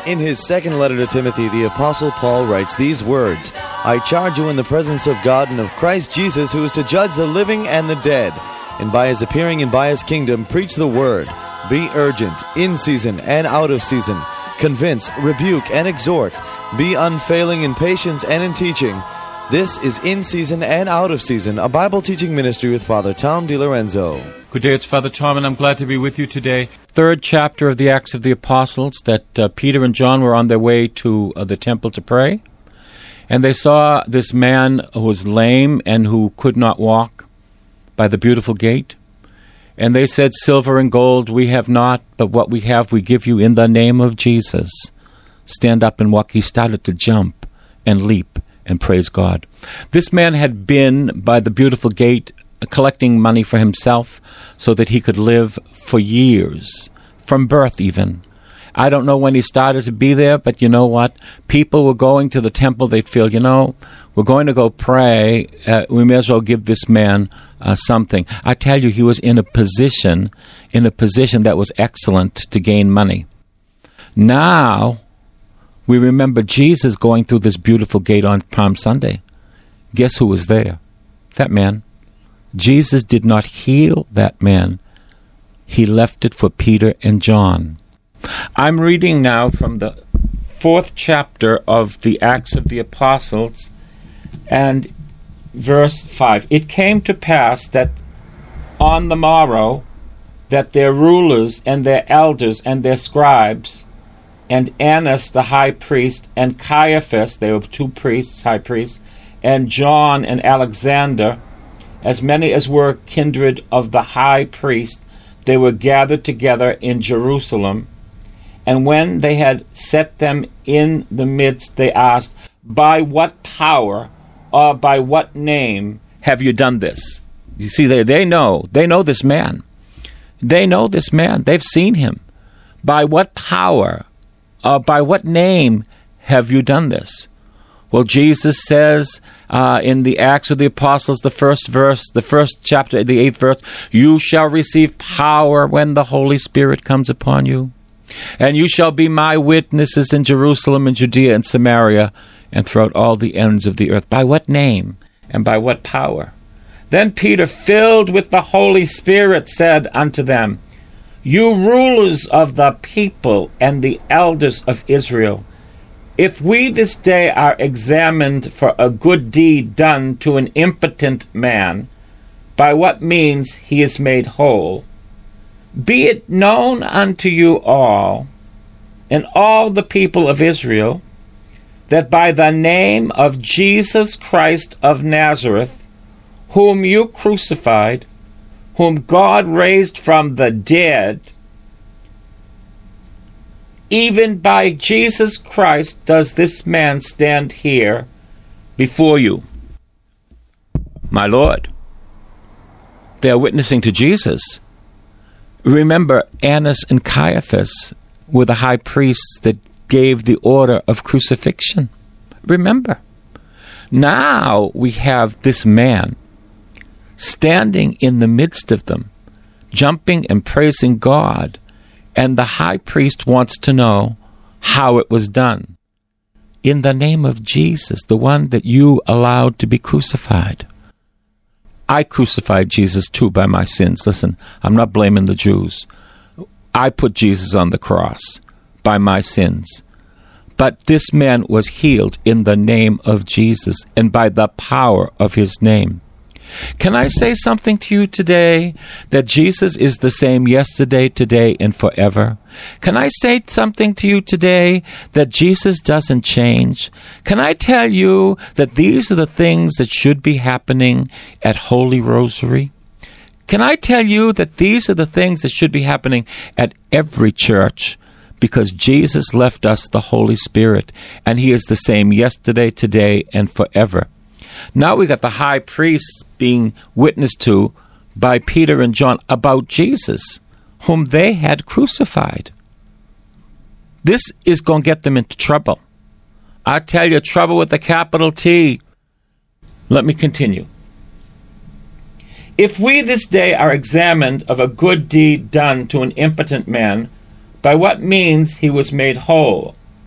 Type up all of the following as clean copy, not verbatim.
In his second letter to Timothy, the Apostle Paul writes these words, I charge you in the presence of God and of Christ Jesus, who is to judge the living and the dead, and by his appearing and by his kingdom, preach the word. Be urgent, in season and out of season. Convince, rebuke, and exhort. Be unfailing in patience and in teaching. This is In Season and Out of Season, a Bible teaching ministry with Father Tom DiLorenzo. Good day, it's Father Tom, and I'm glad to be with you today. Third chapter of the Acts of the Apostles, that Peter and John were on their way to the temple to pray, and they saw this man who was lame and who could not walk by the beautiful gate. And they said, silver and gold we have not, but what we have we give you in the name of Jesus. Stand up and walk. He started to jump and leap and praise God. This man had been by the beautiful gate collecting money for himself so that he could live for years, from birth even. I don't know when he started to be there, but you know what? People were going to the temple. They'd feel, we're going to go pray. We may as well give this man something. I tell you, he was in a position that was excellent to gain money. Now, we remember Jesus going through this beautiful gate on Palm Sunday. Guess who was there? That man. Jesus did not heal that man. He left it for Peter and John. I'm reading now from the 4th chapter of the Acts of the Apostles, and verse 5. It came to pass that on the morrow that their rulers and their elders and their scribes and Annas the high priest and Caiaphas, they were two priests, high priests, and John and Alexander, as many as were kindred of the high priest, they were gathered together in Jerusalem. And when they had set them in the midst, they asked, by what power or by what name have you done this? You see, they know this man. They know this man. They've seen him. By what power or by what name have you done this? Well, Jesus says in the Acts of the Apostles, the first chapter, the 8th verse, you shall receive power when the Holy Spirit comes upon you. And you shall be my witnesses in Jerusalem and Judea and Samaria and throughout all the ends of the earth. By what name and by what power? Then Peter, filled with the Holy Spirit, said unto them, you rulers of the people and the elders of Israel, if we this day are examined for a good deed done to an impotent man, by what means he is made whole, be it known unto you all, and all the people of Israel, that by the name of Jesus Christ of Nazareth, whom you crucified, whom God raised from the dead, even by Jesus Christ does this man stand here before you. My Lord, they are witnessing to Jesus. Remember, Annas and Caiaphas were the high priests that gave the order of crucifixion. Remember. Now we have this man standing in the midst of them, jumping and praising God, and the high priest wants to know how it was done. In the name of Jesus, the one that you allowed to be crucified. I crucified Jesus too by my sins. Listen, I'm not blaming the Jews. I put Jesus on the cross by my sins. But this man was healed in the name of Jesus and by the power of his name. Can I say something to you today, that Jesus is the same yesterday, today, and forever? Can I say something to you today, that Jesus doesn't change? Can I tell you that these are the things that should be happening at Holy Rosary? Can I tell you that these are the things that should be happening at every church? Because Jesus left us the Holy Spirit, and he is the same yesterday, today, and forever. Now we got the high priests being witnessed to by Peter and John about Jesus, whom they had crucified. This is going to get them into trouble. I tell you, trouble with a capital T. Let me continue. If we this day are examined of a good deed done to an impotent man, by what means he was made whole,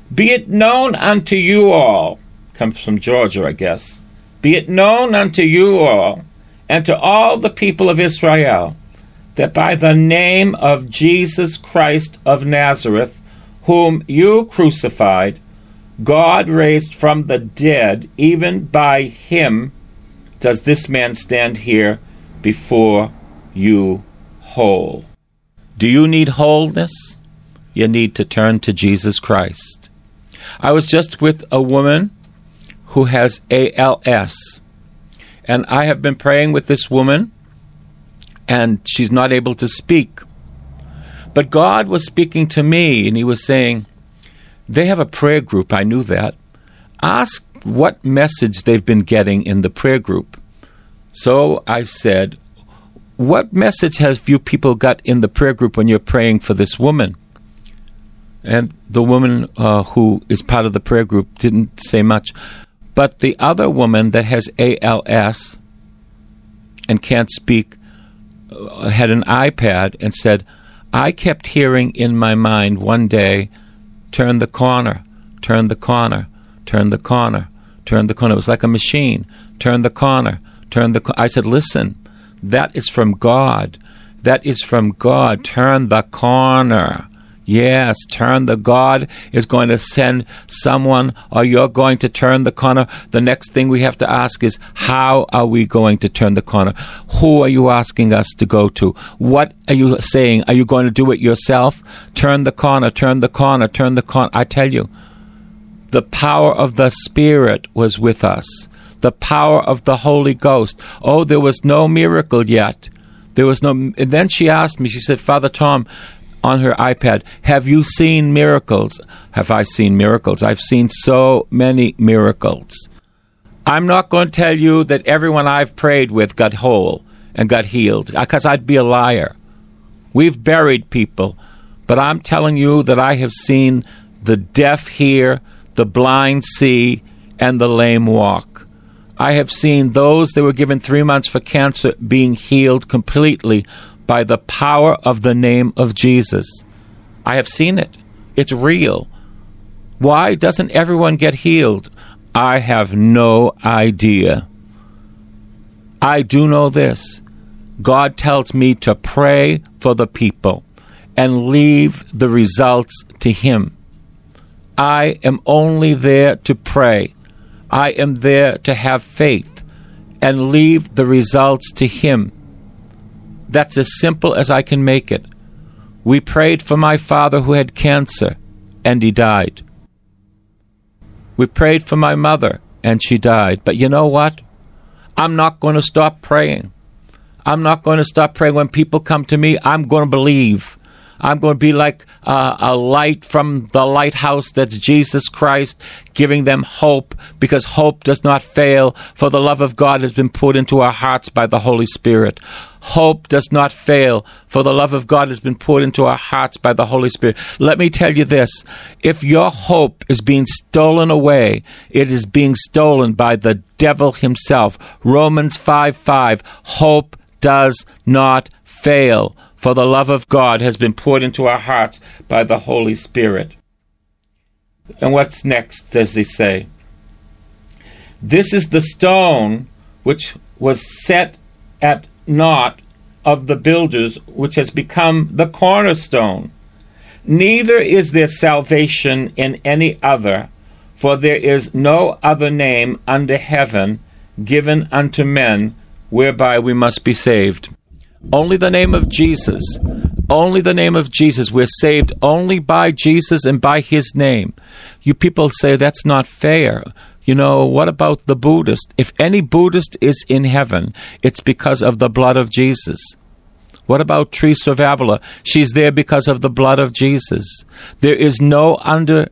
Be it known unto you all, comes from Georgia, I guess. Be it known unto you all, and to all the people of Israel, that by the name of Jesus Christ of Nazareth, whom you crucified, God raised from the dead, even by him does this man stand here before you whole. Do you need wholeness? You need to turn to Jesus Christ. I was just with a woman who has ALS, and I have been praying with this woman, and she's not able to speak. But God was speaking to me, and he was saying, they have a prayer group. I knew that. Ask what message they've been getting in the prayer group. So I said, what message have you people got in the prayer group when you're praying for this woman? And the woman who is part of the prayer group didn't say much. But the other woman that has ALS and can't speak had an iPad and said, I kept hearing in my mind one day, turn the corner, turn the corner, turn the corner, turn the corner. It was like a machine. Turn the corner, turn the corner. I said, listen, that is from God. That is from God. Turn the corner. Yes, turn the God is going to send someone, or you're going to turn the corner. The next thing we have to ask is, how are we going to turn the corner? Who are you asking us to go to? What are you saying? Are you going to do it yourself? Turn the corner, turn the corner, turn the corner. I tell you, the power of the Spirit was with us. The power of the Holy Ghost. Oh, there was no miracle yet. There was no. And then she asked me, she said, Father Tom, on her iPad, have you seen miracles? Have I seen miracles? I've seen so many miracles. I'm not going to tell you that everyone I've prayed with got whole and got healed, because I'd be a liar. We've buried people, but I'm telling you that I have seen the deaf hear, the blind see, and the lame walk. I have seen those that were given 3 months for cancer being healed completely by the power of the name of Jesus. I have seen it. It's real. Why doesn't everyone get healed? I have no idea. I do know this. God tells me to pray for the people and leave the results to Him. I am only there to pray. I am there to have faith and leave the results to Him. That's as simple as I can make it. We prayed for my father who had cancer, and he died. We prayed for my mother, and she died. But you know what? I'm not going to stop praying. I'm not going to stop praying. When people come to me, I'm going to believe. I'm going to be like a light from the lighthouse that's Jesus Christ, giving them hope, because hope does not fail, for the love of God has been put into our hearts by the Holy Spirit. Hope does not fail, for the love of God has been poured into our hearts by the Holy Spirit. Let me tell you this. If your hope is being stolen away, it is being stolen by the devil himself. Romans 5:5. Hope does not fail, for the love of God has been poured into our hearts by the Holy Spirit. And what's next, does he say? This is the stone which was set at naught of the builders, which has become the cornerstone. Neither is there salvation in any other, for there is no other name under heaven given unto men whereby we must be saved. Only the name of Jesus. Only the name of Jesus. We're saved only by Jesus and by His name. You people say that's not fair. You know, what about the Buddhist? If any Buddhist is in heaven, it's because of the blood of Jesus. What about Teresa of Avila? She's there because of the blood of Jesus. There is no other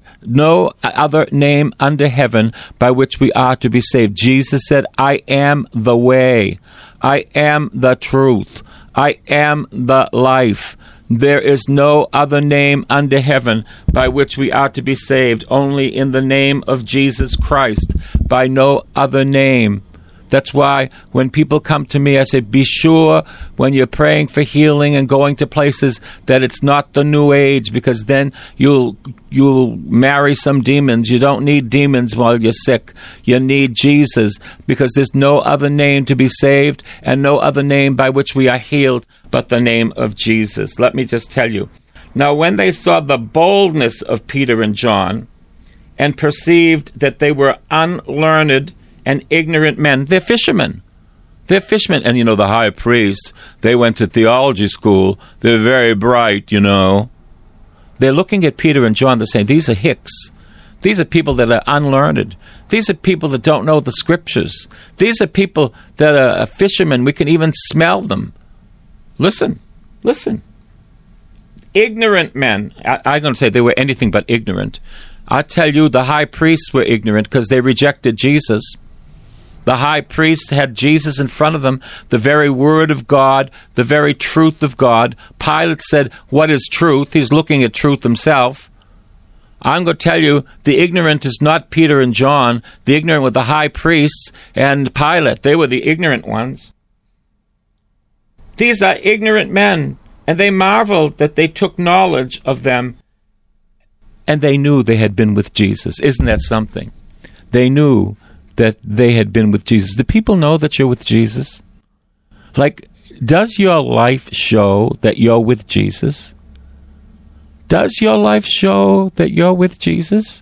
name under heaven by which we are to be saved. Jesus said, I am the way. I am the truth. I am the life. There is no other name under heaven by which we are to be saved, only in the name of Jesus Christ, by no other name. That's why when people come to me, I say, be sure when you're praying for healing and going to places that it's not the New Age, because then you'll marry some demons. You don't need demons while you're sick. You need Jesus, because there's no other name to be saved and no other name by which we are healed but the name of Jesus. Let me just tell you. Now, when they saw the boldness of Peter and John and perceived that they were unlearned and ignorant men, they're fishermen. They're fishermen. And, the high priest, they went to theology school. They're very bright, They're looking at Peter and John. They're saying, these are hicks. These are people that are unlearned. These are people that don't know the scriptures. These are people that are fishermen. We can even smell them. Listen. Ignorant men. I'm going to say they were anything but ignorant. I tell you, the high priests were ignorant because they rejected Jesus. The high priest had Jesus in front of them, the very word of God, the very truth of God. Pilate said, what is truth? He's looking at truth himself. I'm going to tell you, the ignorant is not Peter and John. The ignorant were the high priests and Pilate. They were the ignorant ones. These are ignorant men, and they marveled that they took knowledge of them, and they knew they had been with Jesus. Isn't that something? They knew that they had been with Jesus. Do people know that you're with Jesus? Does your life show that you're with Jesus? Does your life show that you're with Jesus?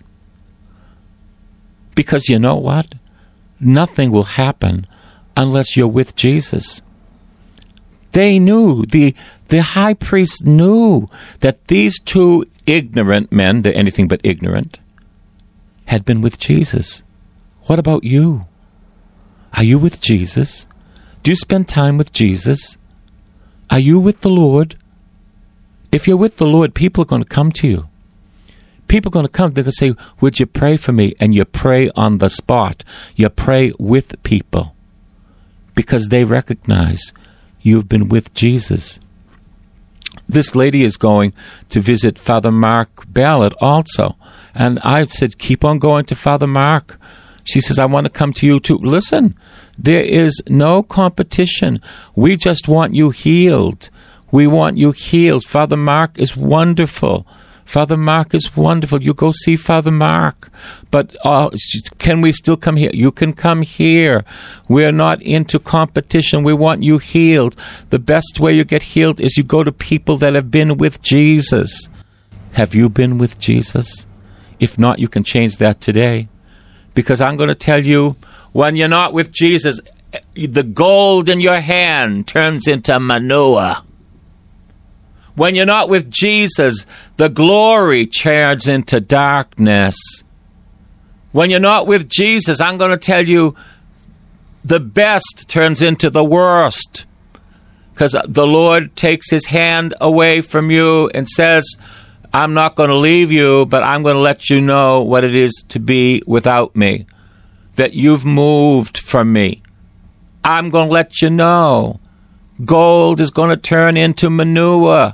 Because you know what? Nothing will happen unless you're with Jesus. They knew, the high priest knew that these two ignorant men, they're anything but ignorant, had been with Jesus. What about you? Are you with Jesus? Do you spend time with Jesus? Are you with the Lord? If you're with the Lord, people are going to come to you. People are going to come. They're going to say, would you pray for me? And you pray on the spot. You pray with people because they recognize you've been with Jesus. This lady is going to visit Father Mark Ballard also. And I said, keep on going to Father Mark. She says, I want to come to you too. Listen, there is no competition. We just want you healed. We want you healed. Father Mark is wonderful. Father Mark is wonderful. You go see Father Mark. But can we still come here? You can come here. We're not into competition. We want you healed. The best way you get healed is you go to people that have been with Jesus. Have you been with Jesus? If not, you can change that today. Because I'm going to tell you, when you're not with Jesus, the gold in your hand turns into manure. When you're not with Jesus, the glory turns into darkness. When you're not with Jesus, I'm going to tell you, the best turns into the worst. Because the Lord takes his hand away from you and says, I'm not going to leave you, but I'm going to let you know what it is to be without me. That you've moved from me. I'm going to let you know. Gold is going to turn into manure.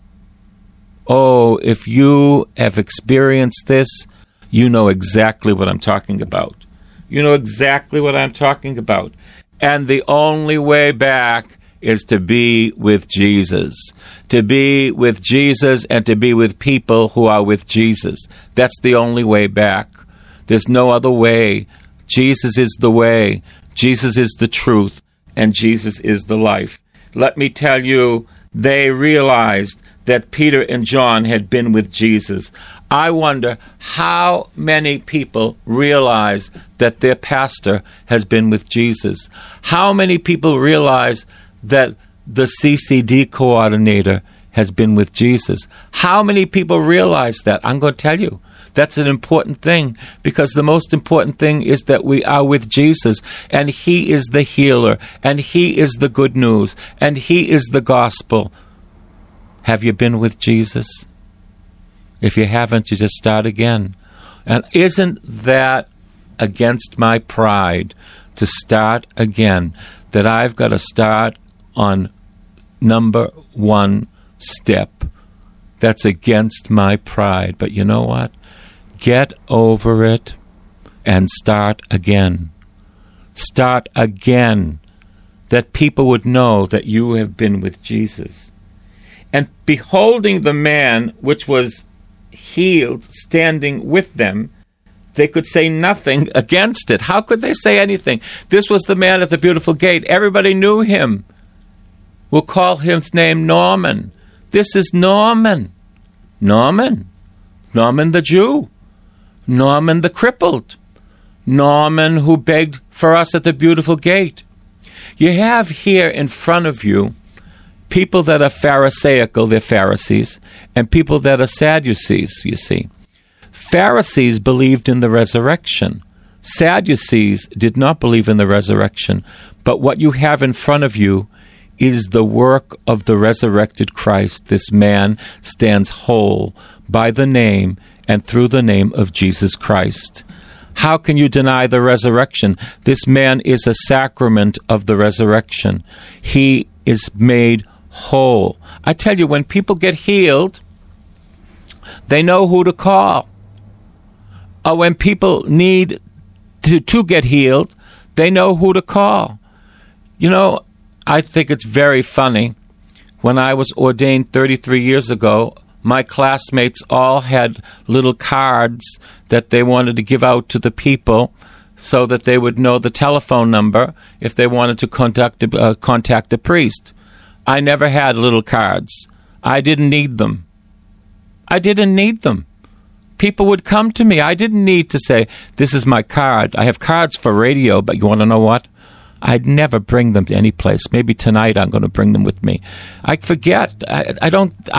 Oh, if you have experienced this, you know exactly what I'm talking about. You know exactly what I'm talking about. And the only way back is to be with Jesus. To be with Jesus and to be with people who are with Jesus. That's the only way back. There's no other way. Jesus is the way. Jesus is the truth. And Jesus is the life. Let me tell you, they realized that Peter and John had been with Jesus. I wonder how many people realize that their pastor has been with Jesus. How many people realize that the CCD coordinator has been with Jesus. How many people realize that? I'm going to tell you. That's an important thing, because the most important thing is that we are with Jesus, and He is the healer, and He is the good news, and He is the gospel. Have you been with Jesus? If you haven't, you just start again. And isn't that against my pride to start again? That I've got to start on number one step. That's against my pride. But you know what? Get over it and start again. start again, that people would know that you have been with Jesus. And beholding the man which was healed standing with them, they could say nothing against it. How could they say anything? This was the man at the beautiful gate. Everybody knew him. We'll call his name Norman. This is Norman. Norman. Norman the Jew. Norman the crippled. Norman who begged for us at the beautiful gate. You have here in front of you people that are Pharisaical, they're Pharisees, and people that are Sadducees, you see. Pharisees believed in the resurrection. Sadducees did not believe in the resurrection. But what you have in front of you is the work of the resurrected Christ. This man stands whole by the name and through the name of Jesus Christ. How can you deny the resurrection? This man is a sacrament of the resurrection. He is made whole. I tell you, when people get healed, they know who to call. Or when people need to get healed, they know who to call. You know, I think it's very funny. When I was ordained 33 years ago, my classmates all had little cards that they wanted to give out to the people so that they would know the telephone number if they wanted to contact a priest. I never had little cards. I didn't need them. I didn't need them. People would come to me. I didn't need to say, this is my card. I have cards for radio, but you want to know what? I'd never bring them to any place. Maybe tonight I'm going to bring them with me. I forget. I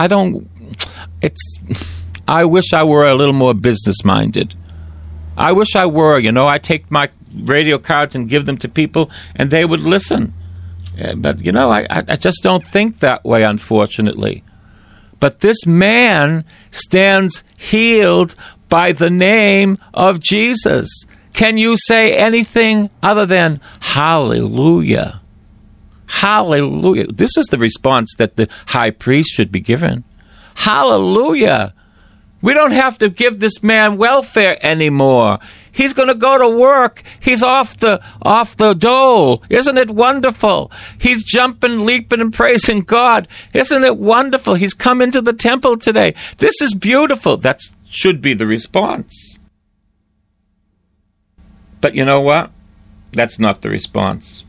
wish I were a little more business-minded. I wish I were, I'd take my radio cards and give them to people, and they would listen. But, I just don't think that way, unfortunately. But this man stands healed by the name of Jesus. Can you say anything other than hallelujah? Hallelujah. This is the response that the high priest should be given. Hallelujah. We don't have to give this man welfare anymore. He's going to go to work. He's off the dole. Isn't it wonderful? He's jumping, leaping, and praising God. Isn't it wonderful? He's come into the temple today. This is beautiful. That should be the response. But you know what? That's not the response.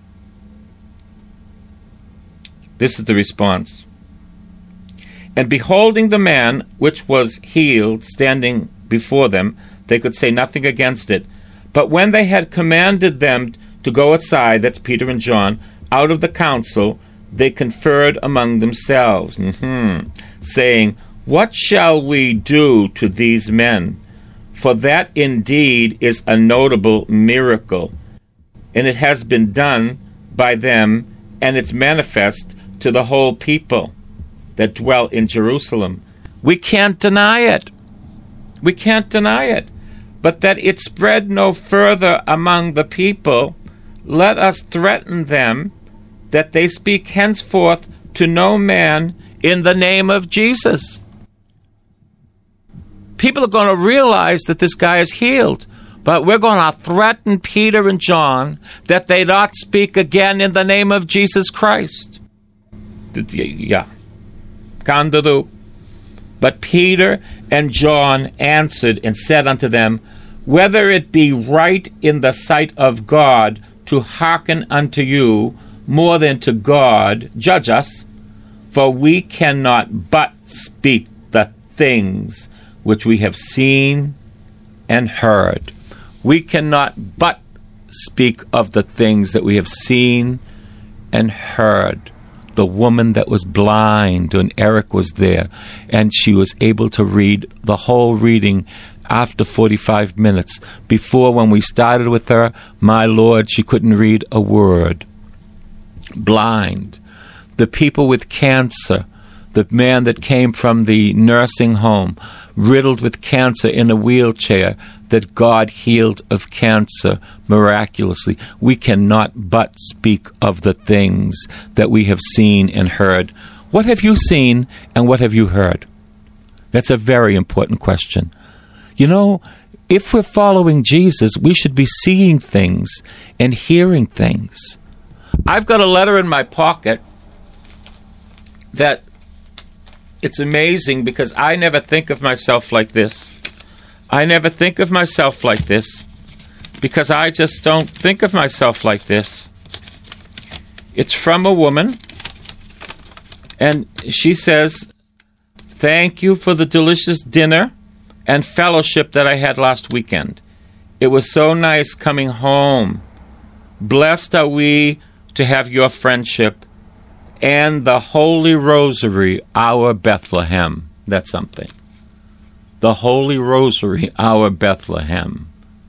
This is the response. And beholding the man which was healed standing before them, they could say nothing against it. But when they had commanded them to go aside, that's Peter and John, out of the council, they conferred among themselves, saying, what shall we do to these men? For that indeed is a notable miracle, and it has been done by them, and it's manifest to the whole people that dwell in Jerusalem. We can't deny it. We can't deny it. But that it spread no further among the people, let us threaten them that they speak henceforth to no man in the name of Jesus. People are going to realize that this guy is healed. But we're going to threaten Peter and John that they not speak again in the name of Jesus Christ. Yeah. But Peter and John answered and said unto them, whether it be right in the sight of God to hearken unto you more than to God, judge us, for we cannot but speak the things which we have seen and heard. We cannot but speak of the things that we have seen and heard. The woman that was blind, and Eric was there, and she was able to read the whole reading after 45 minutes. Before, when we started with her, my Lord, she couldn't read a word. Blind. The people with cancer, the man that came from the nursing home, riddled with cancer in a wheelchair, that God healed of cancer miraculously. We cannot but speak of the things that we have seen and heard. What have you seen and what have you heard? That's a very important question. if we're following Jesus, we should be seeing things and hearing things. I've got a letter in my pocket that it's amazing because I never think of myself like this. I never think of myself like this because I just don't think of myself like this. It's from a woman, and she says, "Thank you for the delicious dinner and fellowship that I had last weekend. It was so nice coming home. Blessed are we to have your friendship and the Holy Rosary, our Bethlehem." That's something. The Holy Rosary, our Bethlehem.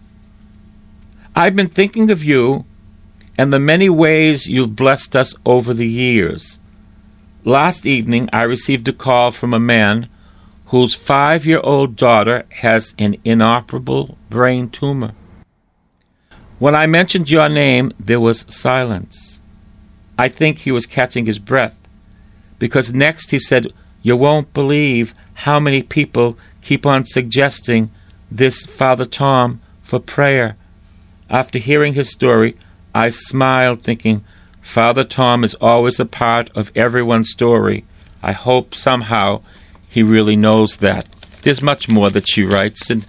I've been thinking of you and the many ways you've blessed us over the years. Last evening, I received a call from a man whose 5-year-old daughter has an inoperable brain tumor. When I mentioned your name, there was silence. I think he was catching his breath, because next he said, "You won't believe how many people keep on suggesting this Father Tom for prayer." After hearing his story, I smiled, thinking, Father Tom is always a part of everyone's story. I hope somehow he really knows that. There's much more that she writes, and,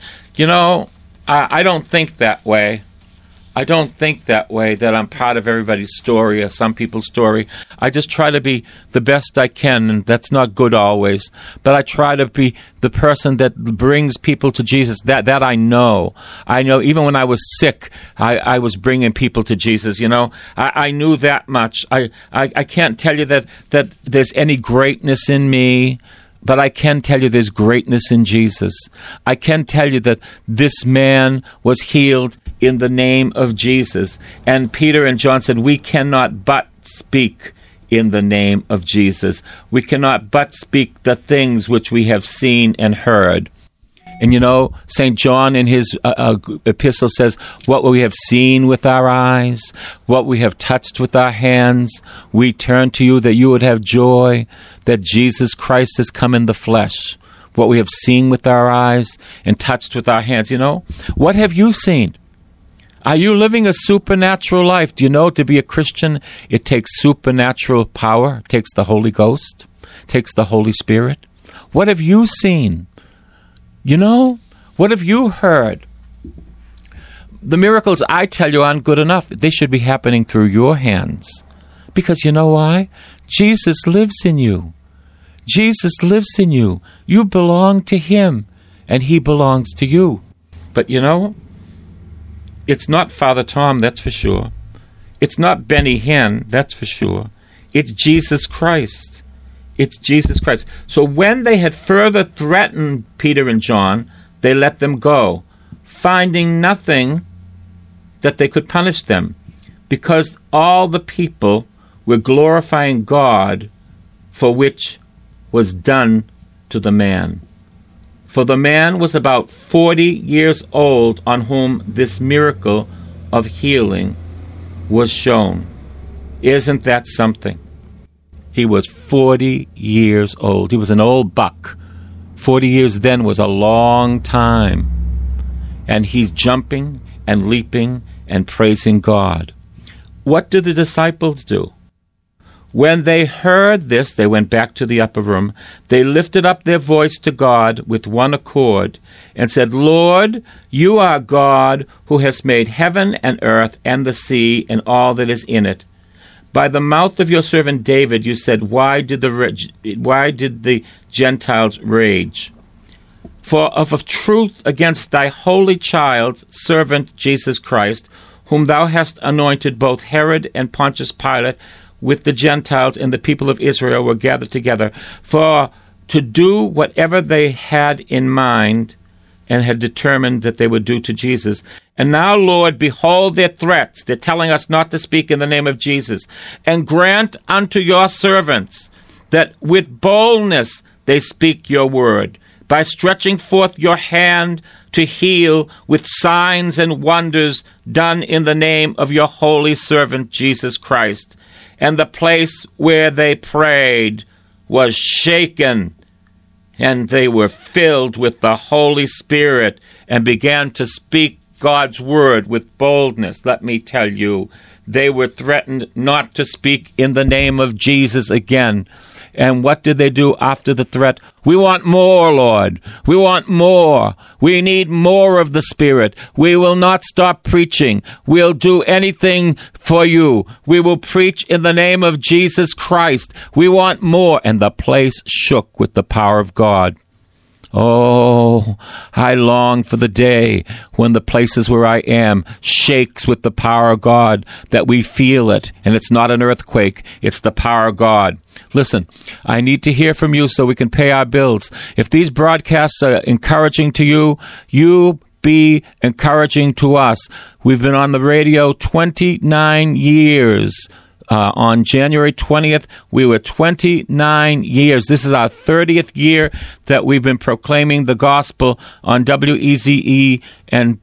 I don't think that way. I don't think that way, that I'm part of everybody's story or some people's story. I just try to be the best I can, and that's not good always. But I try to be the person that brings people to Jesus. That I know. I know even when I was sick, I was bringing people to Jesus, I knew that much. I can't tell you that there's any greatness in me, but I can tell you there's greatness in Jesus. I can tell you that this man was healed in the name of Jesus. And Peter and John said, we cannot but speak in the name of Jesus. We cannot but speak the things which we have seen and heard. And St. John in his epistle says, what we have seen with our eyes, what we have touched with our hands, we turn to you that you would have joy, that Jesus Christ has come in the flesh. What we have seen with our eyes and touched with our hands. What have you seen? Are you living a supernatural life? Do you know to be a Christian, it takes supernatural power, it takes the Holy Ghost, it takes the Holy Spirit? What have you seen? What have you heard? The miracles I tell you aren't good enough. They should be happening through your hands. Because you know why? Jesus lives in you. Jesus lives in you. You belong to Him, and He belongs to you. But it's not Father Tom, that's for sure. It's not Benny Hinn, that's for sure. It's Jesus Christ. It's Jesus Christ. So when they had further threatened Peter and John, they let them go, finding nothing that they could punish them, because all the people were glorifying God for which was done to the man. For the man was about 40 years old on whom this miracle of healing was shown. Isn't that something? He was 40 years old. He was an old buck. 40 years then was a long time. And he's jumping and leaping and praising God. What did the disciples do? When they heard this, they went back to the upper room. They lifted up their voice to God with one accord and said, Lord, you are God who has made heaven and earth and the sea and all that is in it. By the mouth of your servant David, you said, why did the Gentiles rage? For of a truth against thy holy child, servant Jesus Christ, whom thou hast anointed, both Herod and Pontius Pilate, with the Gentiles and the people of Israel were gathered together, for to do whatever they had in mind and had determined that they would do to Jesus. And now, Lord, behold their threats. They're telling us not to speak in the name of Jesus. And grant unto your servants that with boldness they speak your word, by stretching forth your hand to heal with signs and wonders done in the name of your holy servant Jesus Christ. And the place where they prayed was shaken, and they were filled with the Holy Spirit and began to speak God's word with boldness. Let me tell you, they were threatened not to speak in the name of Jesus again. And what did they do after the threat? We want more, Lord. We want more. We need more of the Spirit. We will not stop preaching. We'll do anything for you. We will preach in the name of Jesus Christ. We want more. And the place shook with the power of God. Oh, I long for the day when the places where I am shakes with the power of God, that we feel it. And it's not an earthquake. It's the power of God. Listen, I need to hear from you so we can pay our bills. If these broadcasts are encouraging to you, you be encouraging to us. We've been on the radio 29 years. On January 20th, we were 29 years. This is our 30th year that we've been proclaiming the gospel on WEZE, and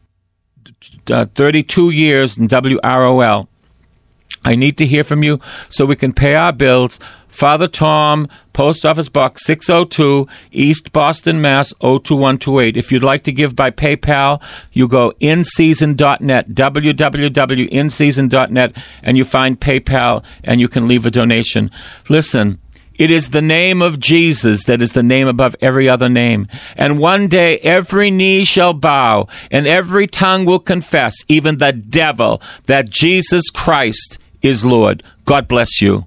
32 years in WROL. I need to hear from you so we can pay our bills. Father Tom, Post Office Box 602, East Boston, Mass. 02128. If you'd like to give by PayPal, you go inseason.net, www.inseason.net, and you find PayPal, and you can leave a donation. Listen, it is the name of Jesus that is the name above every other name. And one day every knee shall bow, and every tongue will confess, even the devil, that Jesus Christ is Lord. God bless you.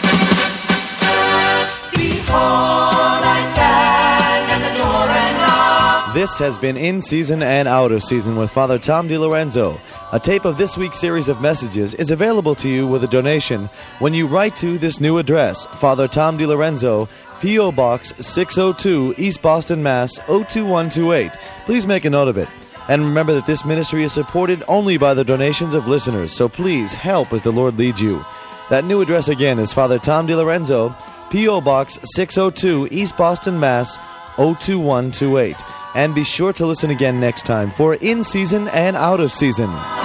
This has been In Season and Out of Season with Father Tom DiLorenzo. A tape of this week's series of messages is available to you with a donation when you write to this new address, Father Tom DiLorenzo, P.O. Box 602, East Boston, Mass. 02128. Please make a note of it. And remember that this ministry is supported only by the donations of listeners, so please help as the Lord leads you. That new address again is Father Tom DiLorenzo, P.O. Box 602, East Boston, Mass. 02128. And be sure to listen again next time for In Season and Out of Season.